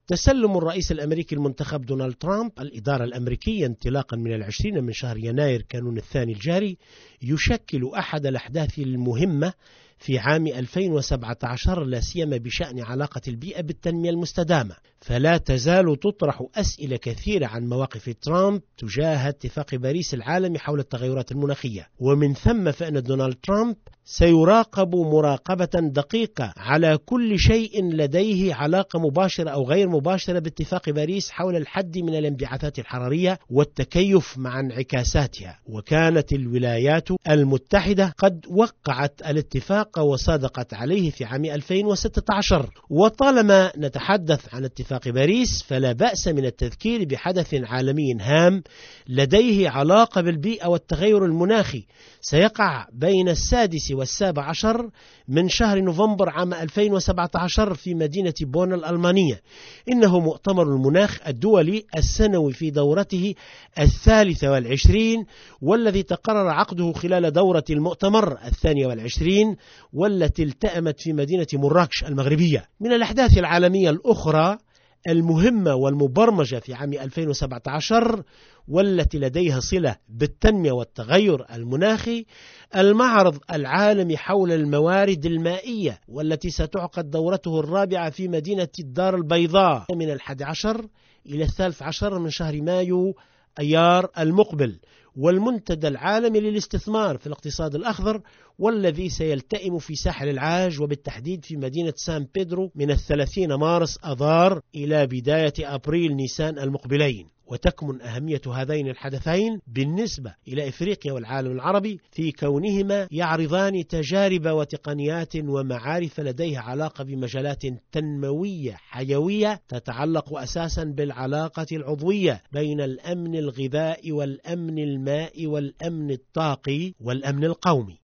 تسلم الرئيس الأمريكي المنتخب دونالد ترامب الإدارة الأمريكية انطلاقا من 20 من شهر يناير كانون الثاني الجاري يشكل أحد الأحداث المهمة في عام 2017 لا سيما بشأن علاقة البيئة بالتنمية المستدامة، فلا تزال تطرح أسئلة كثيرة عن مواقف ترامب تجاه اتفاق باريس العالمي حول التغيرات المناخية، ومن ثم فإن دونالد ترامب سيراقب مراقبة دقيقة على كل شيء لديه علاقة مباشرة أو غير مباشرة باتفاق باريس حول الحد من الانبعاثات الحرارية والتكيف مع انعكاساتها. وكانت الولايات المتحدة قد وقعت الاتفاق وصادقت عليه في عام 2016. وطالما نتحدث عن اتفاق باريس فلا بأس من التذكير بحدث عالمي هام لديه علاقة بالبيئة والتغير المناخي سيقع بين 6 و17 من شهر نوفمبر عام 2017 في مدينة بون الألمانية. إنه مؤتمر المناخ الدولي السنوي في دورته 23، والذي تقرر عقده خلال دورة المؤتمر 22 والتي التأمت في مدينة مراكش المغربية. من الأحداث العالمية الأخرى المهمة والمبرمجة في عام 2017 والتي لديها صلة بالتنمية والتغير المناخي المعرض العالمي حول الموارد المائية، والتي ستعقد دورته الرابعة في مدينة الدار البيضاء من 11 إلى 13 من شهر مايو أيار المقبل، والمنتدى العالمي للاستثمار في الاقتصاد الأخضر والذي سيلتئم في ساحل العاج وبالتحديد في مدينة سان بيدرو من 30 مارس أذار إلى بداية أبريل نيسان المقبلين. وتكمن أهمية هذين الحدثين بالنسبة إلى إفريقيا والعالم العربي في كونهما يعرضان تجارب وتقنيات ومعارف لديها علاقة بمجالات تنموية حيوية تتعلق أساسا بالعلاقة العضوية بين الأمن الغذائي والأمن المائي والأمن الطاقي والأمن القومي.